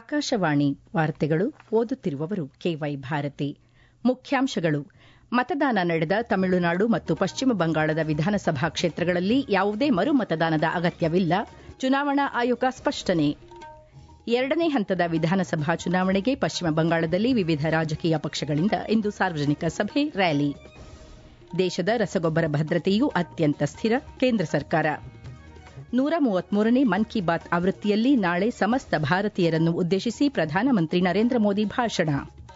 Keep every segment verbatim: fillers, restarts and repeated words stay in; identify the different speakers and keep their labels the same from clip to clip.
Speaker 1: ಆಕಾಶವಾಣಿ ವಾರ್ತೆಗಳು ಓದುತ್ತಿರುವವರು ಕೆವೈ ಭಾರತಿ. ಮುಖ್ಯಾಂಶಗಳು: ಮತದಾನ ನಡೆದ ತಮಿಳುನಾಡು ಮತ್ತು ಪಶ್ಚಿಮ ಬಂಗಾಳದ ವಿಧಾನಸಭಾ ಕ್ಷೇತ್ರಗಳಲ್ಲಿ ಯಾವುದೇ ಮರು ಮತದಾನದ ಅಗತ್ಯವಿಲ್ಲ, ಚುನಾವಣಾ ಆಯೋಗ ಸ್ಪಷ್ಟನೆ. ಎರಡನೇ ಹಂತದ ವಿಧಾನಸಭಾ ಚುನಾವಣೆಗೆ ಪಶ್ಚಿಮ ಬಂಗಾಳದಲ್ಲಿ ವಿವಿಧ ರಾಜಕೀಯ ಪಕ್ಷಗಳಿಂದ ಇಂದು ಸಾರ್ವಜನಿಕ ಸಭೆ, ರ್ಯಾಲಿ. ದೇಶದ ರಸಗೊಬ್ಬರ ಭದ್ರತೆಯೂ ಅತ್ಯಂತ ಸ್ಥಿರ, ಕೇಂದ್ರ ಸರ್ಕಾರ. ನೂರ ಮೂವತ್ಮೂರನೇ ಮನ್ ಕಿ ಬಾತ್ ಆವೃತ್ತಿಯಲ್ಲಿ ನಾಳೆ ಸಮಸ್ತ ಭಾರತೀಯರನ್ನು ಉದ್ದೇಶಿಸಿ ಪ್ರಧಾನಮಂತ್ರಿ ನರೇಂದ್ರ ಮೋದಿ ಭಾಷಣ.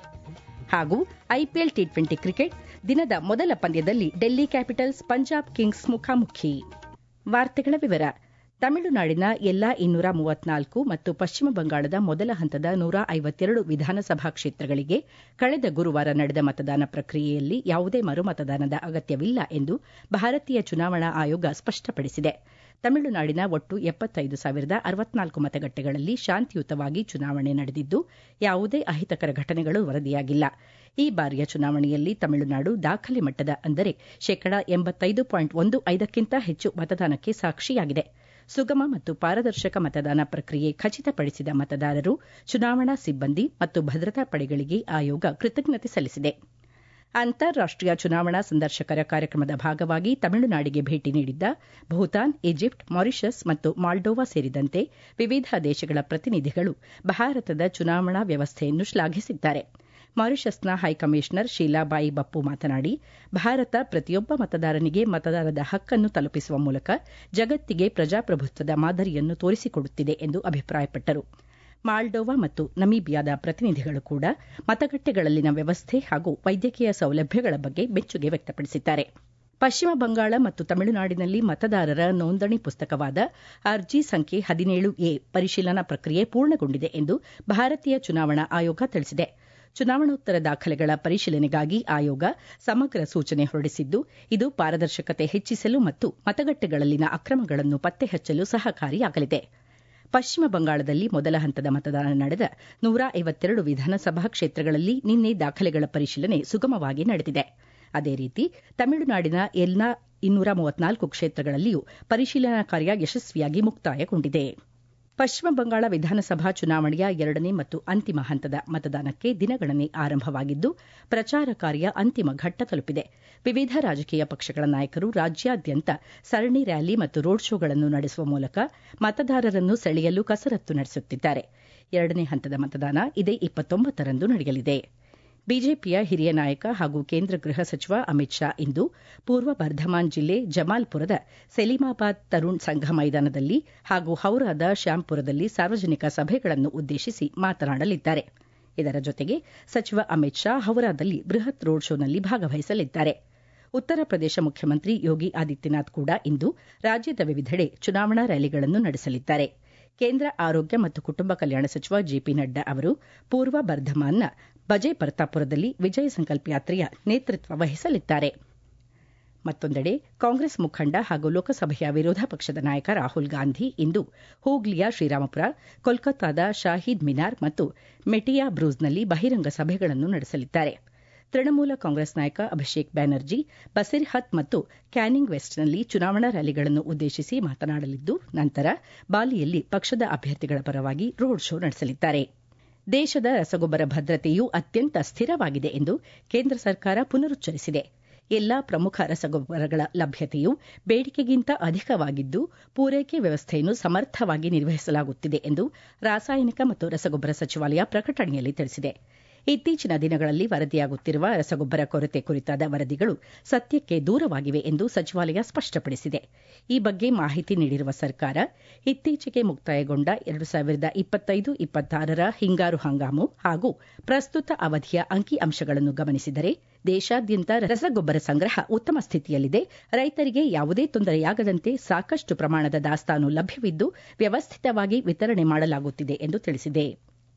Speaker 1: ಹಾಗೂ ಐಪಿಎಲ್ ಟಿ ಟ್ವೆಂಟಿ ಕ್ರಿಕೆಟ್ ದಿನದ ಮೊದಲ ಪಂದ್ಯದಲ್ಲಿ ಡೆಲ್ಲಿ ಕ್ಯಾಪಿಟಲ್ಸ್ ಪಂಜಾಬ್ ಕಿಂಗ್ಸ್ ಮುಖಾಮುಖಿ. ವಾರ್ತೆಗಳ ವಿವರ. ತಮಿಳುನಾಡಿನ ಎಲ್ಲಾ ಇನ್ನೂರ ಮೂವತ್ನಾಲ್ಕು ಮತ್ತು ಪಶ್ಚಿಮ ಬಂಗಾಳದ ಮೊದಲ ಹಂತದ ನೂರ ಐವತ್ತೆರಡು ವಿಧಾನಸಭಾ ಕ್ಷೇತ್ರಗಳಿಗೆ ಕಳೆದ ಗುರುವಾರ ನಡೆದ ಮತದಾನ ಪ್ರಕ್ರಿಯೆಯಲ್ಲಿ ಯಾವುದೇ ಮರು ಮತದಾನದ ಅಗತ್ಯವಿಲ್ಲ ಎಂದು ಭಾರತೀಯ ಚುನಾವಣಾ ಆಯೋಗ ಸ್ಪಷ್ಟಪಡಿಸಿದೆ. ತಮಿಳುನಾಡಿನ ಒಟ್ಟು ಎಪ್ಪತ್ತೈದು ಸಾವಿರದ ಅರವತ್ನಾಲ್ಕು ಮತಗಟ್ಟೆಗಳಲ್ಲಿ ಶಾಂತಿಯುತವಾಗಿ ಚುನಾವಣೆ ನಡೆದಿದ್ದು, ಯಾವುದೇ ಅಹಿತಕರ ಘಟನೆಗಳು ವರದಿಯಾಗಿಲ್ಲ. ಈ ಬಾರಿಯ ಚುನಾವಣೆಯಲ್ಲಿ ತಮಿಳುನಾಡು ದಾಖಲೆ ಮಟ್ಟದ ಅಂದರೆ ಶೇಕಡಾ ಎಂಬತ್ತೈದು ಪಾಯಿಂಟ್ ಒಂದು ಐದಕ್ಕಿಂತ ಹೆಚ್ಚು ಮತದಾನಕ್ಕೆ ಸಾಕ್ಷಿಯಾಗಿದೆ. ಸುಗಮ ಮತ್ತು ಪಾರದರ್ಶಕ ಮತದಾನ ಪ್ರಕ್ರಿಯೆ ಖಚಿತಪಡಿಸಿದ ಮತದಾರರು, ಚುನಾವಣಾ ಸಿಬ್ಬಂದಿ ಮತ್ತು ಭದ್ರತಾ ಪಡೆಗಳಿಗೆ ಆಯೋಗ ಕೃತಜ್ಞತೆ ಸಲ್ಲಿಸಿದೆ. ಅಂತಾರಾಷ್ಟೀಯ ಚುನಾವಣಾ ಸಂದರ್ಶಕರ ಕಾರ್ಯಕ್ರಮದ ಭಾಗವಾಗಿ ತಮಿಳುನಾಡಿಗೆ ಭೇಟಿ ನೀಡಿದ್ದ ಭೂತಾನ್, ಈಜಿಪ್ಟ್, ಮಾರಿಷಸ್ ಮತ್ತು ಮಾಲ್ಡೋವಾ ಸೇರಿದಂತೆ ವಿವಿಧ ದೇಶಗಳ ಪ್ರತಿನಿಧಿಗಳು ಭಾರತದ ಚುನಾವಣಾ ವ್ಯವಸ್ಥೆಯನ್ನು ಶ್ಲಾಘಿಸಿದ್ದಾರೆ. ಮಾರಿಷಸ್ನ ಹೈಕಮಿಷನರ್ ಶೀಲಾಬಾಯಿ ಬಪ್ಪು ಮಾತನಾಡಿ, ಭಾರತ ಪ್ರತಿಯೊಬ್ಬ ಮತದಾರನಿಗೆ ಮತದಾನದ ಹಕ್ಕನ್ನು ತಲುಪಿಸುವ ಮೂಲಕ ಜಗತ್ತಿಗೆ ಪ್ರಜಾಪ್ರಭುತ್ವದ ಮಾದರಿಯನ್ನು ತೋರಿಸಿಕೊಡುತ್ತಿದೆ ಎಂದು ಅಭಿಪ್ರಾಯಪಟ್ಟರು. ಮಾಲ್ಡೋವಾ ಮತ್ತು ನಮೀಬಿಯಾದ ಪ್ರತಿನಿಧಿಗಳು ಕೂಡ ಮತಗಟ್ಟೆಗಳಲ್ಲಿನ ವ್ಯವಸ್ಥೆ ಹಾಗೂ ವೈದ್ಯಕೀಯ ಸೌಲಭ್ಯಗಳ ಬಗ್ಗೆ ಮೆಚ್ಚುಗೆ ವ್ಯಕ್ತಪಡಿಸಿದ್ದಾರೆ. ಪಶ್ಚಿಮ ಬಂಗಾಳ ಮತ್ತು ತಮಿಳುನಾಡಿನಲ್ಲಿ ಮತದಾರರ ನೋಂದಣಿ ಪುಸ್ತಕವಾದ ಅರ್ಜಿ ಸಂಖ್ಯೆ ಹದಿನೇಳು ಎ ಪರಿಶೀಲನಾ ಪ್ರಕ್ರಿಯೆ ಪೂರ್ಣಗೊಂಡಿದೆ ಎಂದು ಭಾರತೀಯ ಚುನಾವಣಾ ಆಯೋಗ ತಿಳಿಸಿದೆ. ಚುನಾವಣೋತ್ತರ ದಾಖಲೆಗಳ ಪರಿಶೀಲನೆಗಾಗಿ ಆಯೋಗ ಸಮಗ್ರ ಸೂಚನೆ ಹೊರಡಿಸಿದ್ದು, ಇದು ಪಾರದರ್ಶಕತೆ ಹೆಚ್ಚಿಸಲು ಮತ್ತು ಮತಗಟ್ಟೆಗಳಲ್ಲಿನ ಅಕ್ರಮಗಳನ್ನು ಪತ್ತೆ ಹಚ್ಚಲು ಸಹಕಾರಿಯಾಗಲಿದೆ. ಪಶ್ಚಿಮ ಬಂಗಾಳದಲ್ಲಿ ಮೊದಲ ಹಂತದ ಮತದಾನ ನಡೆದ ನೂರ ಐವತ್ತೆರಡು ವಿಧಾನಸಭಾ ಕ್ಷೇತ್ರಗಳಲ್ಲಿ ನಿನ್ನೆ ದಾಖಲೆಗಳ ಪರಿಶೀಲನೆ ಸುಗಮವಾಗಿ ನಡೆದಿದೆ. ಅದೇ ರೀತಿ ತಮಿಳುನಾಡಿನ ಎಲ್ಲಾ ಇನ್ನೂರ ಮೂವತ್ನಾಲ್ಕು ಕ್ಷೇತ್ರಗಳಲ್ಲಿಯೂ ಪರಿಶೀಲನಾ ಕಾರ್ಯ ಯಶಸ್ವಿಯಾಗಿ ಮುಕ್ತಾಯಗೊಂಡಿದೆ. ಪಶ್ಚಿಮ ಬಂಗಾಳ ವಿಧಾನಸಭಾ ಚುನಾವಣೆಯ ಎರಡನೇ ಮತ್ತು ಅಂತಿಮ ಹಂತದ ಮತದಾನಕ್ಕೆ ದಿನಗಣನೆ ಆರಂಭವಾಗಿದ್ದು, ಪ್ರಚಾರ ಕಾರ್ಯ ಅಂತಿಮ ಘಟ್ಟ ತಲುಪಿದೆ. ವಿವಿಧ ರಾಜಕೀಯ ಪಕ್ಷಗಳ ನಾಯಕರು ರಾಜ್ಯಾದ್ಯಂತ ಸರಣಿ ರ್ಯಾಲಿ ಮತ್ತು ರೋಡ್ ಶೋಗಳನ್ನು ನಡೆಸುವ ಮೂಲಕ ಮತದಾರರನ್ನು ಸೆಳೆಯಲು ಕಸರತ್ತು ನಡೆಸುತ್ತಿದ್ದಾರೆ. ಎರಡನೇ ಹಂತದ ಮತದಾನ ಇದೇ ಇಪ್ಪತ್ತೊಂಬತ್ತರಂದು ನಡೆಯಲಿದೆ. ಬಿಜೆಪಿಯ ಹಿರಿಯ ನಾಯಕ ಹಾಗೂ ಕೇಂದ್ರ ಗೃಹ ಸಚಿವ ಅಮಿತ್ ಶಾ ಇಂದು ಪೂರ್ವ ಬರ್ಧಮಾನ್ ಜಿಲ್ಲೆ ಜಮಾಲ್ಪುರದ ಸೆಲಿಮಾಬಾದ್ ತರುಣ್ ಸಂಘ ಮೈದಾನದಲ್ಲಿ ಹಾಗೂ ಹೌರಾದ ಶ್ಯಾಂಪುರದಲ್ಲಿ ಸಾರ್ವಜನಿಕ ಸಭೆಗಳನ್ನು ಉದ್ದೇಶಿಸಿ ಮಾತನಾಡಲಿದ್ದಾರೆ. ಇದರ ಜೊತೆಗೆ ಸಚಿವ ಅಮಿತ್ ಶಾ ಹೌರಾದಲ್ಲಿ ಬೃಹತ್ ರೋಡ್ ಶೋನಲ್ಲಿ ಭಾಗವಹಿಸಲಿದ್ದಾರೆ. ಉತ್ತರ ಪ್ರದೇಶ ಮುಖ್ಯಮಂತ್ರಿ ಯೋಗಿ ಆದಿತ್ಯನಾಥ್ ಕೂಡ ಇಂದು ರಾಜ್ಯದ ವಿವಿಧೆಡೆ ಚುನಾವಣಾ ರ್ಯಾಲಿಗಳನ್ನು ನಡೆಸಲಿದ್ದಾರೆ. ಕೇಂದ್ರ ಆರೋಗ್ಯ ಮತ್ತು ಕುಟುಂಬ ಕಲ್ಯಾಣ ಸಚಿವ ಜೆಪಿ ನಡ್ಡಾ ಅವರು ಪೂರ್ವ ಬರ್ಧಮಾನ್ನ ಬಜೆ ಪರ್ತಾಪುರದಲ್ಲಿ ವಿಜಯ ಸಂಕಲ್ಪ ಯಾತ್ರೆಯ ನೇತೃತ್ವ ವಹಿಸಲಿದ್ದಾರೆ. ಮತ್ತೊಂದೆಡೆ ಕಾಂಗ್ರೆಸ್ ಮುಖಂಡ ಹಾಗೂ ಲೋಕಸಭೆಯ ವಿರೋಧ ಪಕ್ಷದ ನಾಯಕ ರಾಹುಲ್ ಗಾಂಧಿ ಇಂದು ಹೂಗ್ಲಿಯ ಶ್ರೀರಾಮಪುರ, ಕೋಲ್ಕತ್ತಾದ ಶಾಹೀದ್ ಮಿನಾರ್ ಮತ್ತು ಮೆಟಿಯಾ ಬ್ರೂಸ್ನಲ್ಲಿ ಬಹಿರಂಗ ಸಭೆಗಳನ್ನು ನಡೆಸಲಿದ್ದಾರೆ. ತೃಣಮೂಲ ಕಾಂಗ್ರೆಸ್ ನಾಯಕ ಅಭಿಷೇಕ್ ಬ್ಯಾನರ್ಜಿ ಬಸಿರ್ಹತ್ ಮತ್ತು ಕ್ಯಾನಿಂಗ್ ವೆಸ್ಟ್ನಲ್ಲಿ ಚುನಾವಣಾ ರ್ಯಾಲಿಗಳನ್ನು ಉದ್ದೇಶಿಸಿ ಮಾತನಾಡಲಿದ್ದು, ನಂತರ ಬಾಲಿಯಲ್ಲಿ ಪಕ್ಷದ ಅಭ್ಯರ್ಥಿಗಳ ಪರವಾಗಿ ರೋಡ್ ಶೋ ನಡೆಸಲಿದ್ದಾರೆ. ದೇಶದ ರಸಗೊಬ್ಬರ ಭದ್ರತೆಯೂ ಅತ್ಯಂತ ಸ್ಥಿರವಾಗಿದೆ ಎಂದು ಕೇಂದ್ರ ಸರ್ಕಾರ ಪುನರುಚ್ಚರಿಸಿದೆ. ಎಲ್ಲಾ ಪ್ರಮುಖ ರಸಗೊಬ್ಬರಗಳ ಲಭ್ಯತೆಯು ಬೇಡಿಕೆಗಿಂತ ಅಧಿಕವಾಗಿದ್ದು, ಪೂರೈಕೆ ವ್ಯವಸ್ಥೆಯನ್ನು ಸಮರ್ಥವಾಗಿ ನಿರ್ವಹಿಸಲಾಗುತ್ತಿದೆ ಎಂದು ರಾಸಾಯನಿಕ ಮತ್ತು ರಸಗೊಬ್ಬರ ಸಚಿವಾಲಯ ಪ್ರಕಟಣೆಯಲ್ಲಿ ತಿಳಿಸಿದೆ. ಇತ್ತೀಚಿನ ದಿನಗಳಲ್ಲಿ ವರದಿಯಾಗುತ್ತಿರುವ ರಸಗೊಬ್ಬರ ಕೊರತೆ ಕುರಿತಾದ ವರದಿಗಳು ಸತ್ಯಕ್ಕೆ ದೂರವಾಗಿವೆ ಎಂದು ಸಚಿವಾಲಯ ಸ್ಪಷ್ಟಪಡಿಸಿದೆ. ಈ ಬಗ್ಗೆ ಮಾಹಿತಿ ನೀಡಿರುವ ಸರ್ಕಾರ, ಇತ್ತೀಚೆಗೆ ಮುಕ್ತಾಯಗೊಂಡ ಎರಡು ಸಾವಿರದ ಇಪ್ಪತ್ತೈದು ಇಪ್ಪತ್ತಾರರ ಹಿಂಗಾರು ಹಂಗಾಮು ಹಾಗೂ ಪ್ರಸ್ತುತ ಅವಧಿಯ ಅಂಕಿ ಅಂಶಗಳನ್ನು ಗಮನಿಸಿದರೆ ದೇಶಾದ್ಯಂತ ರಸಗೊಬ್ಬರ ಸಂಗ್ರಹ ಉತ್ತಮ ಸ್ಥಿತಿಯಲ್ಲಿದೆ. ರೈತರಿಗೆ ಯಾವುದೇ ತೊಂದರೆಯಾಗದಂತೆ ಸಾಕಷ್ಟು ಪ್ರಮಾಣದ ದಾಸ್ತಾನು ಲಭ್ಯವಿದ್ದು, ವ್ಯವಸ್ಥಿತವಾಗಿ ವಿತರಣೆ ಮಾಡಲಾಗುತ್ತಿದೆ ಎಂದು ತಿಳಿಸಿದೆ.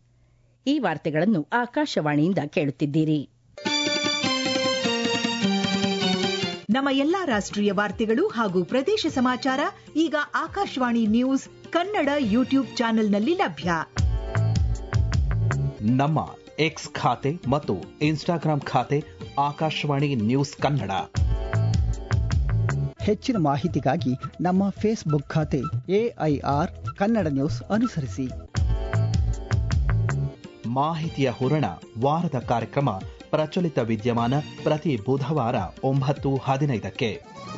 Speaker 1: ಈ ವಾರ್ತೆಗಳನ್ನು ಆಕಾಶವಾಣಿಯಿಂದ ಕೇಳುತ್ತಿದ್ದೀರಿ.
Speaker 2: ನಮ್ಮ ಎಲ್ಲಾ ರಾಷ್ಟ್ರೀಯ ವಾರ್ತೆಗಳು ಹಾಗೂ ಪ್ರದೇಶ ಸಮಾಚಾರ ಈಗ ಆಕಾಶವಾಣಿ ನ್ಯೂಸ್ ಕನ್ನಡ ಯೂಟ್ಯೂಬ್ ಚಾನೆಲ್ನಲ್ಲಿ ಲಭ್ಯ.
Speaker 3: ನಮ್ಮ ಎಕ್ಸ್ ಖಾತೆ ಮತ್ತು ಇನ್ಸ್ಟಾಗ್ರಾಂ ಖಾತೆ ಆಕಾಶವಾಣಿ ನ್ಯೂಸ್ ಕನ್ನಡ.
Speaker 4: ಹೆಚ್ಚಿನ ಮಾಹಿತಿಗಾಗಿ ನಮ್ಮ ಫೇಸ್ಬುಕ್ ಖಾತೆ ಎಐಆರ್ ಕನ್ನಡ ನ್ಯೂಸ್ ಅನುಸರಿಸಿ.
Speaker 3: ಮಾಹಿತಿಯ ಹೂರಣ ವಾರದ ಕಾರ್ಯಕ್ರಮ ಪ್ರಚಲಿತ ವಿದ್ಯಮಾನ ಪ್ರತಿ ಬುಧವಾರ ಒಂಬತ್ತು ಹದಿನೈದಕ್ಕೆ.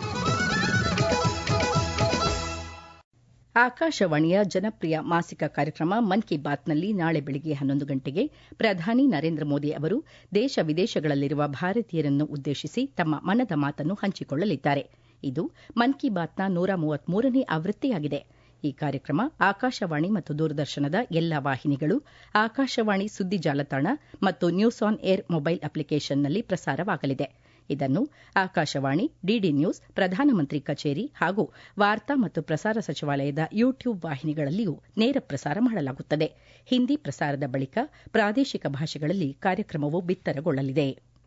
Speaker 1: ಆಕಾಶವಾಣಿಯ ಜನಪ್ರಿಯ ಮಾಸಿಕ ಕಾರ್ಯಕ್ರಮ ಮನ್ ಕಿ ಬಾತ್ನಲ್ಲಿ ನಾಳೆ ಬೆಳಗ್ಗೆ ಹನ್ನೊಂದು ಗಂಟೆಗೆ ಪ್ರಧಾನಿ ನರೇಂದ್ರ ಮೋದಿ ಅವರು ದೇಶ ವಿದೇಶಗಳಲ್ಲಿರುವ ಭಾರತೀಯರನ್ನು ಉದ್ದೇಶಿಸಿ ತಮ್ಮ ಮನದ ಮಾತನ್ನು ಹಂಚಿಕೊಳ್ಳಲಿದ್ದಾರೆ. ಇದು ಮನ್ ಕಿ ಬಾತ್ನ ನೂರ ಮೂವತ್ಮೂರನೇ ಆವೃತ್ತಿಯಾಗಿದೆ. ಈ ಕಾರ್ಯಕ್ರಮ ಆಕಾಶವಾಣಿ ಮತ್ತು ದೂರದರ್ಶನದ ಎಲ್ಲಾ ವಾಹಿನಿಗಳು, ಆಕಾಶವಾಣಿ ಸುದ್ದಿ ಜಾಲತಾಣ ಮತ್ತು ನ್ಯೂಸ್ ಆನ್ ಏರ್ ಮೊಬೈಲ್ ಅಪ್ಲಿಕೇಶನ್ನಲ್ಲಿ ಪ್ರಸಾರವಾಗಲಿದೆ. ಇದನ್ನು ಆಕಾಶವಾಣಿ, ಡಿಡಿ ನ್ಯೂಸ್, ಪ್ರಧಾನಮಂತ್ರಿ ಕಚೇರಿ ಹಾಗೂ ವಾರ್ತಾ ಮತ್ತು ಪ್ರಸಾರ ಸಚಿವಾಲಯದ ಯೂಟ್ಯೂಬ್ ವಾಹಿನಿಗಳಲ್ಲಿಯೂ ನೇರ ಪ್ರಸಾರ ಮಾಡಲಾಗುತ್ತದೆ. ಹಿಂದಿ ಪ್ರಸಾರದ ಬಳಿಕ ಪ್ರಾದೇಶಿಕ ಭಾಷೆಗಳಲ್ಲಿ ಕಾರ್ಯಕ್ರಮವು ಬಿತ್ತರಗೊಳ್ಳಲಿದೆ.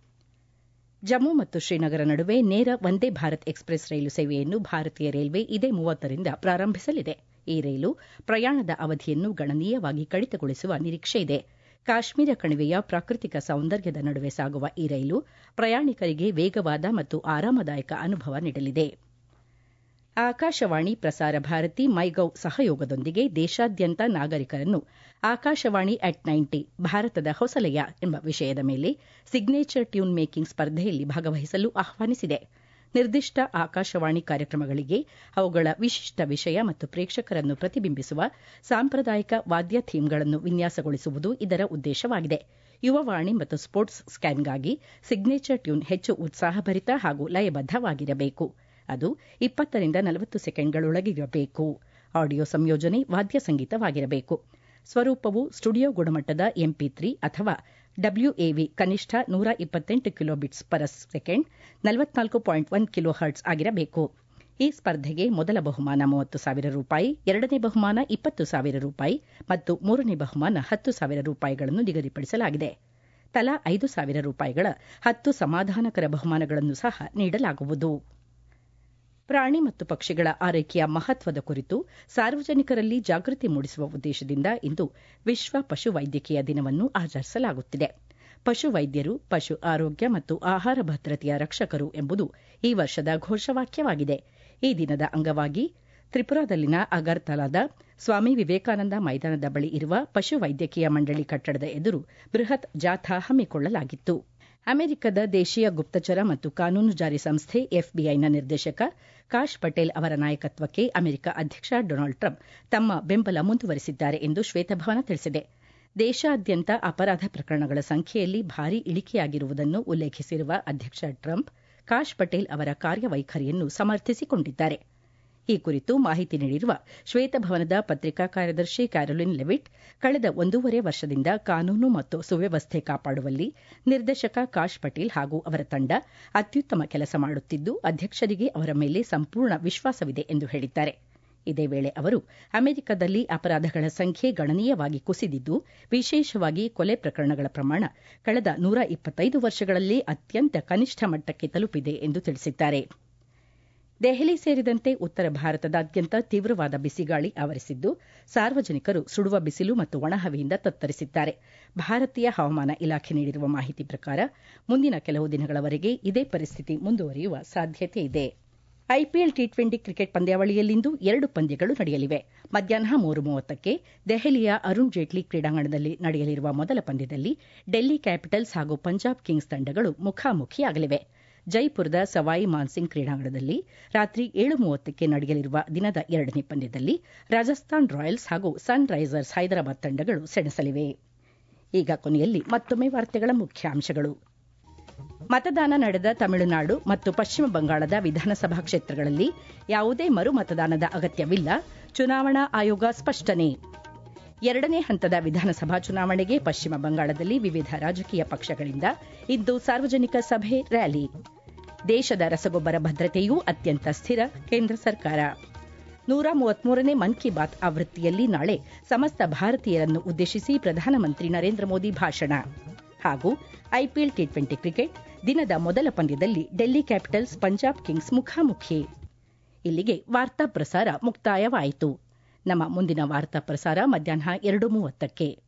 Speaker 1: ಜಮ್ಮು ಮತ್ತು ಶ್ರೀನಗರ ನಡುವೆ ನೇರ ವಂದೇ ಭಾರತ್ ಎಕ್ಸ್ಪ್ರೆಸ್ ರೈಲು ಸೇವೆಯನ್ನು ಭಾರತೀಯ ರೈಲ್ವೆ ಇದೇ ಮೂವತ್ತರಿಂದ ಪ್ರಾರಂಭಿಸಲಿದೆ. ಈ ರೈಲು ಪ್ರಯಾಣದ ಅವಧಿಯನ್ನು ಗಣನೀಯವಾಗಿ ಕಡಿತಗೊಳಿಸುವ ನಿರೀಕ್ಷೆಯಿದೆ. ಕಾಶ್ಮೀರ ಕಣಿವೆಯ ಪ್ರಾಕೃತಿಕ ಸೌಂದರ್ಯದ ನಡುವೆ ಸಾಗುವ ಈ ರೈಲು ಪ್ರಯಾಣಿಕರಿಗೆ ವೇಗವಾದ ಮತ್ತು ಆರಾಮದಾಯಕ ಅನುಭವ ನೀಡಲಿದೆ. ಆಕಾಶವಾಣಿ, ಪ್ರಸಾರ ಭಾರತಿ, ಮೈಗೌ ಸಹಯೋಗದೊಂದಿಗೆ ದೇಶಾದ್ಯಂತ ನಾಗರಿಕರನ್ನು ಆಕಾಶವಾಣಿ ಅಟ್ ನೈಂಟಿ ಭಾರತದ ಹೊಸಲಯ ಎಂಬ ವಿಷಯದ ಮೇಲೆ ಸಿಗ್ನೇಚರ್ ಟ್ಯೂನ್ ಮೇಕಿಂಗ್ ಸ್ಪರ್ಧೆಯಲ್ಲಿ ಭಾಗವಹಿಸಲು ಆಹ್ವಾನಿಸಿದೆ. ನಿರ್ದಿಷ್ಟ ಆಕಾಶವಾಣಿ ಕಾರ್ಯಕ್ರಮಗಳಿಗೆ ಅವುಗಳ ವಿಶಿಷ್ಟ ವಿಷಯ ಮತ್ತು ಪ್ರೇಕ್ಷಕರನ್ನು ಪ್ರತಿಬಿಂಬಿಸುವ ಸಾಂಪ್ರದಾಯಿಕ ವಾದ್ಯ ಥೀಮ್ಗಳನ್ನು ವಿನ್ಯಾಸಗೊಳಿಸುವುದು ಇದರ ಉದ್ದೇಶವಾಗಿದೆ. ಯುವವಾಣಿ ಮತ್ತು ಸ್ಪೋರ್ಟ್ಸ್ ಸ್ಕ್ಯಾನ್ಗಾಗಿ ಸಿಗ್ನೇಚರ್ ಟ್ಯೂನ್ ಹೆಚ್ಚು ಉತ್ಸಾಹಭರಿತ ಹಾಗೂ ಲಯಬದ್ಧವಾಗಿರಬೇಕು. ಅದು ಇಪ್ಪತ್ತರಿಂದ ನಲವತ್ತು ಸೆಕೆಂಡ್ಗಳೊಳಗಿರಬೇಕು. ಆಡಿಯೋ ಸಂಯೋಜನೆ ವಾದ್ಯ ಸಂಗೀತವಾಗಿರಬೇಕು. ಸ್ವರೂಪವು ಸ್ಟುಡಿಯೋ ಗುಣಮಟ್ಟದ ಎಂಪಿ ತ್ರೀ ಅಥವಾ ಡಬ್ಲ್ಯೂಎವಿ ಕನಿಷ್ಠ ನೂರ ಇಪ್ಪತ್ತೆಂಟು ಕಿಲೋಬಿಟ್ಸ್ ಪರ್ ಸೆಕೆಂಡ್ ನಲವತ್ನಾಲ್ಕು ಪಾಯಿಂಟ್ ಒಂದು ಕಿಲೋ ಹರ್ಟ್ಸ್ ಆಗಿರಬೇಕು. ಈ ಸ್ಪರ್ಧೆಗೆ ಮೊದಲ ಬಹುಮಾನ ಮೂವತ್ತು ಸಾವಿರ ರೂಪಾಯಿ, ಎರಡನೇ ಬಹುಮಾನ ಇಪ್ಪತ್ತು ಸಾವಿರ ರೂಪಾಯಿ ಮತ್ತು ಮೂರನೇ ಬಹುಮಾನ ಹತ್ತು ಸಾವಿರ ರೂಪಾಯಿಗಳನ್ನು ನಿಗದಿಪಡಿಸಲಾಗಿದೆ. ತಲಾ ಐದು ಸಾವಿರ ರೂಪಾಯಿಗಳ ಹತ್ತು ಸಮಾಧಾನಕರ ಬಹುಮಾನಗಳನ್ನು ಸಹ ನೀಡಲಾಗುವುದು. ಪ್ರಾಣಿ ಮತ್ತು ಪಕ್ಷಿಗಳ ಆರೈಕೆಯ ಮಹತ್ವದ ಕುರಿತು ಸಾರ್ವಜನಿಕರಲ್ಲಿ ಜಾಗೃತಿ ಮೂಡಿಸುವ ಉದ್ದೇಶದಿಂದ ಇಂದು ವಿಶ್ವ ಪಶು ವೈದ್ಯಕೀಯ ದಿನವನ್ನು ಆಚರಿಸಲಾಗುತ್ತಿದೆ. ಪಶು ವೈದ್ಯರು ಪಶು ಆರೋಗ್ಯ ಮತ್ತು ಆಹಾರ ಭದ್ರತೆಯ ರಕ್ಷಕರು ಎಂಬುದು ಈ ವರ್ಷದ ಘೋಷವಾಕ್ಯವಾಗಿದೆ. ಈ ದಿನದ ಅಂಗವಾಗಿ ತ್ರಿಪುರಾದಲ್ಲಿನ ಅಗರ್ತಲಾದ ಸ್ವಾಮಿ ವಿವೇಕಾನಂದ ಮೈದಾನದ ಬಳಿ ಇರುವ ಪಶು ವೈದ್ಯಕೀಯ ಮಂಡಳಿ ಕಟ್ಟಡದ ಎದುರು ಬೃಹತ್ ಜಾಥಾ ಹಮ್ಮಿಕೊಳ್ಳಲಾಗಿತ್ತು. ಅಮೆರಿಕದ ದೇಶೀಯ ಗುಪ್ತಚರ ಮತ್ತು ಕಾನೂನು ಜಾರಿ ಸಂಸ್ಥೆ ಎಫ್ಬಿಐನ ನಿರ್ದೇಶಕ ಕಾಶ್ ಪಟೇಲ್ ಅವರ ನಾಯಕತ್ವಕ್ಕೆ ಅಮೆರಿಕ ಅಧ್ಯಕ್ಷ ಡೊನಾಲ್ಡ್ ಟ್ರಂಪ್ ತಮ್ಮ ಬೆಂಬಲ ಮುಂದುವರೆಸಿದ್ದಾರೆ ಎಂದು ಶ್ವೇತಭವನ ತಿಳಿಸಿದೆ. ದೇಶಾದ್ಯಂತ ಅಪರಾಧ ಪ್ರಕರಣಗಳ ಸಂಖ್ಯೆಯಲ್ಲಿ ಭಾರೀ ಇಳಿಕೆಯಾಗಿರುವುದನ್ನು ಉಲ್ಲೇಖಿಸಿರುವ ಅಧ್ಯಕ್ಷ ಟ್ರಂಪ್ ಕಾಶ್ ಪಟೇಲ್ ಅವರ ಕಾರ್ಯವೈಖರಿಯನ್ನು ಸಮರ್ಥಿಸಿಕೊಂಡಿದ್ದಾರೆ. ಈ ಕುರಿತು ಮಾಹಿತಿ ನೀಡಿರುವ ಶ್ವೇತಭವನದ ಪತ್ರಿಕಾ ಕಾರ್ಯದರ್ಶಿ ಕ್ಯಾರೋಲಿನ್ ಲೆವಿಟ್, ಕಳೆದ ಒಂದೂವರೆ ವರ್ಷದಿಂದ ಕಾನೂನು ಮತ್ತು ಸುವ್ಯವಸ್ಥೆ ಕಾಪಾಡುವಲ್ಲಿ ನಿರ್ದೇಶಕ ಕಾಶ್ ಪಟೇಲ್ ಹಾಗೂ ಅವರ ತಂಡ ಅತ್ಯುತ್ತಮ ಕೆಲಸ ಮಾಡುತ್ತಿದ್ದು, ಅಧ್ಯಕ್ಷರಿಗೆ ಅವರ ಮೇಲೆ ಸಂಪೂರ್ಣ ವಿಶ್ವಾಸವಿದೆ ಎಂದು ಹೇಳಿದ್ದಾರೆ. ಇದೇ ವೇಳೆ ಅವರು ಅಮೆರಿಕದಲ್ಲಿ ಅಪರಾಧಗಳ ಸಂಖ್ಯೆ ಗಣನೀಯವಾಗಿ ಕುಸಿದಿದ್ದು, ವಿಶೇಷವಾಗಿ ಕೊಲೆ ಪ್ರಕರಣಗಳ ಪ್ರಮಾಣ ಕಳೆದ ನೂರ ಇಪ್ಪತ್ತೈದು ವರ್ಷಗಳಲ್ಲಿ ಅತ್ಯಂತ ಕನಿಷ್ಠ ಮಟ್ಟಕ್ಕೆ ತಲುಪಿದೆ ಎಂದು ತಿಳಿಸಿದ್ದಾರೆ. ದೆಹಲಿ ಸೇರಿದಂತೆ ಉತ್ತರ ಭಾರತದಾದ್ಯಂತ ತೀವ್ರವಾದ ಬಿಸಿಗಾಳಿ ಆವರಿಸಿದ್ದು, ಸಾರ್ವಜನಿಕರು ಸುಡುವ ಬಿಸಿಲು ಮತ್ತು ಒಣಹವೆಯಿಂದ ತತ್ತರಿಸಿದ್ದಾರೆ. ಭಾರತೀಯ ಹವಾಮಾನ ಇಲಾಖೆ ನೀಡಿರುವ ಮಾಹಿತಿ ಪ್ರಕಾರ ಮುಂದಿನ ಕೆಲವು ದಿನಗಳವರೆಗೆ ಇದೇ ಪರಿಸ್ಥಿತಿ ಮುಂದುವರಿಯುವ ಸಾಧ್ಯತೆ ಇದೆ. ಐಪಿಎಲ್ ಟಿ ಟ್ವೆಂಟಿ ಕ್ರಿಕೆಟ್ ಪಂದ್ಯಾವಳಿಯಲ್ಲಿಂದು ಎರಡು ಪಂದ್ಯಗಳು ನಡೆಯಲಿವೆ. ಮಧ್ಯಾಹ್ನ ಮೂರು ಮೂವತ್ತಕ್ಕೆ ದೆಹಲಿಯ ಅರುಣ್ ಜೇಟ್ಲಿ ಕ್ರೀಡಾಂಗಣದಲ್ಲಿ ನಡೆಯಲಿರುವ ಮೊದಲ ಪಂದ್ಯದಲ್ಲಿ ಡೆಲ್ಲಿ ಕ್ಯಾಪಿಟಲ್ಸ್ ಹಾಗೂ ಪಂಜಾಬ್ ಕಿಂಗ್ಸ್ ತಂಡಗಳು ಮುಖಾಮುಖಿಯಾಗಲಿವೆ. ಜೈಪುರದ ಸವಾಯಿ ಮಾನ್ಸಿಂಗ್ ಕ್ರೀಡಾಂಗಣದಲ್ಲಿ ರಾತ್ರಿ ಏಳು ಮೂವತ್ತಕ್ಕೆ ನಡೆಯಲಿರುವ ದಿನದ ಎರಡನೇ ಪಂದ್ಯದಲ್ಲಿ ರಾಜಸ್ಥಾನ್ ರಾಯಲ್ಸ್ ಹಾಗೂ ಸನ್ ರೈಸರ್ಸ್ ಹೈದರಾಬಾದ್ ತಂಡಗಳು ಸೆಣಸಲಿವೆ. ಈಗ ಕೊನೆಯಲ್ಲಿ ಮತ್ತೊಮ್ಮೆ ವಾರ್ತೆಗಳ ಮುಖ್ಯಾಂಶಗಳು. ಮತದಾನ ನಡೆದ ತಮಿಳುನಾಡು ಮತ್ತು ಪಶ್ಚಿಮ ಬಂಗಾಳದ ವಿಧಾನಸಭಾ ಕ್ಷೇತ್ರಗಳಲ್ಲಿ ಯಾವುದೇ ಮರು ಮತದಾನದ ಅಗತ್ಯವಿಲ್ಲ, ಚುನಾವಣಾ ಆಯೋಗ ಸ್ಪಷ್ಟನೆ. ಎರಡನೇ ಹಂತದ ವಿಧಾನಸಭಾ ಚುನಾವಣೆಗೆ ಪಶ್ಚಿಮ ಬಂಗಾಳದಲ್ಲಿ ವಿವಿಧ ರಾಜಕೀಯ ಪಕ್ಷಗಳಿಂದ ಇಂದು ಸಾರ್ವಜನಿಕ ಸಭೆ, ರ್ಯಾಲಿ. ದೇಶದ ರಸಗೊಬ್ಬರ ಭದ್ರತೆಯೂ ಅತ್ಯಂತ ಸ್ಥಿರ, ಕೇಂದ್ರ ಸರ್ಕಾರ. ನೂರ ಮೂವತ್ಮೂರನೇ ಮನ್ ಕಿ ಬಾತ್ ಆವೃತ್ತಿಯಲ್ಲಿ ನಾಳೆ ಸಮಸ್ತ ಭಾರತೀಯರನ್ನು ಉದ್ದೇಶಿಸಿ ಪ್ರಧಾನಮಂತ್ರಿ ನರೇಂದ್ರ ಮೋದಿ ಭಾಷಣ. ಹಾಗೂ ಐಪಿಎಲ್ ಟಿ ಟ್ವೆಂಟಿ ಕ್ರಿಕೆಟ್ ದಿನದ ಮೊದಲ ಪಂದ್ಯದಲ್ಲಿ ಡೆಲ್ಲಿ ಕ್ಯಾಪಿಟಲ್ಸ್ ಪಂಜಾಬ್ ಕಿಂಗ್ಸ್ ಮುಖಾಮುಖಿ. ಇಲ್ಲಿಗೆ ವಾರ್ತಾ ಪ್ರಸಾರ ಮುಕ್ತಾಯವಾಯಿತು. ನಮ್ಮ ಮುಂದಿನ ವಾರ್ತಾ ಪ್ರಸಾರ ಮಧ್ಯಾಹ್ನ ಎರಡು ಮೂವತ್ತಕ್ಕೆ.